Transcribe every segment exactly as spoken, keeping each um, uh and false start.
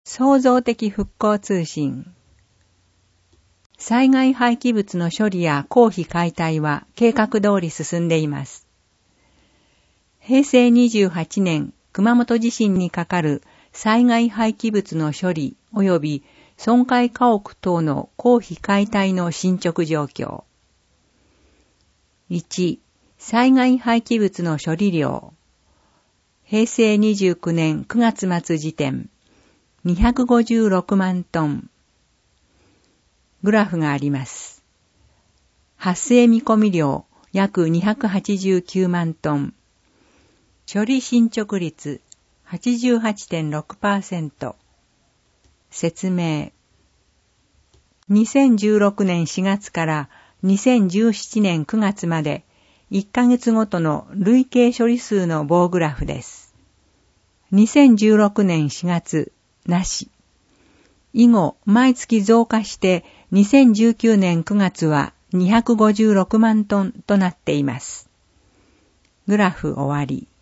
創造的復興通信。災害廃棄物の処理や公費解体は計画通り進んでいます。へいせいにじゅうはちねん、熊本地震にかかる災害廃棄物の処理及び損壊家屋等の公費解体の進捗状況。いち、災害廃棄物の処理量。へいせいにじゅうきゅうねんくがつ末時点、にひゃくごじゅうろくまんトン。グラフがあります。発生見込み量約にひゃくはちじゅうきゅうまんトン。処理進捗率 はちじゅうはちてんろくパーセント。説明。にせんじゅうろくねんしがつからにせんじゅうななねんくがつまでいっかげつごとの累計処理数の棒グラフです。にせんじゅうろくねんしがつ、なし。以後、毎月増加してにせんじゅうきゅうねんくがつはにひゃくごじゅうろくまんトンとなっています。グラフ終わり。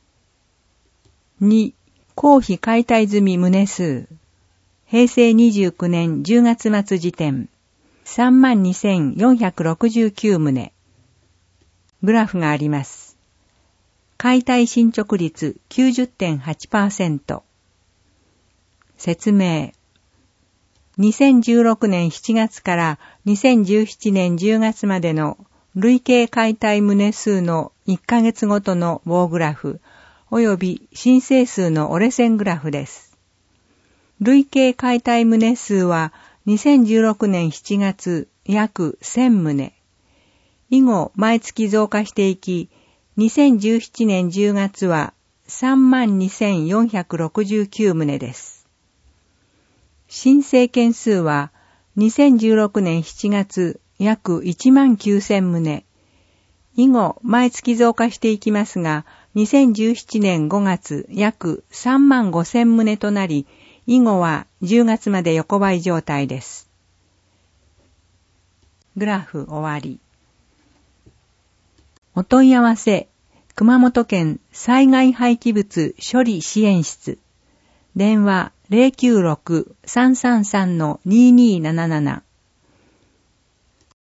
に、公費解体済み棟数。へいせいにじゅうきゅうねんじゅうがつ末時点、さんまんにせんよんひゃくろくじゅうきゅうとう。グラフがあります。解体進捗率 きゅうじゅってんはちパーセント。説明。にせんじゅうろくねんしちがつからにせんじゅうななねんじゅうがつまでの累計解体棟数のいっかげつごとの棒グラフ、及び申請数の折れ線グラフです。累計解体棟数はにせんじゅうろくねんしちがつ約せんとう。以後毎月増加していき、にせんじゅうななねんじゅうがつは さんまんにせんよんひゃくろくじゅうきゅうとうです。申請件数はにせんじゅうろくねんしちがつ約いちまんきゅうせんとう。以後毎月増加していきますが、にせんじゅうななねんごがつ約さんまんごせんとうとなり、以後はじゅうがつまで横ばい状態です。グラフ終わり。お問い合わせ、熊本県災害廃棄物処理支援室。電話 ゼロきゅうろく さんさんさん にーにーなななな。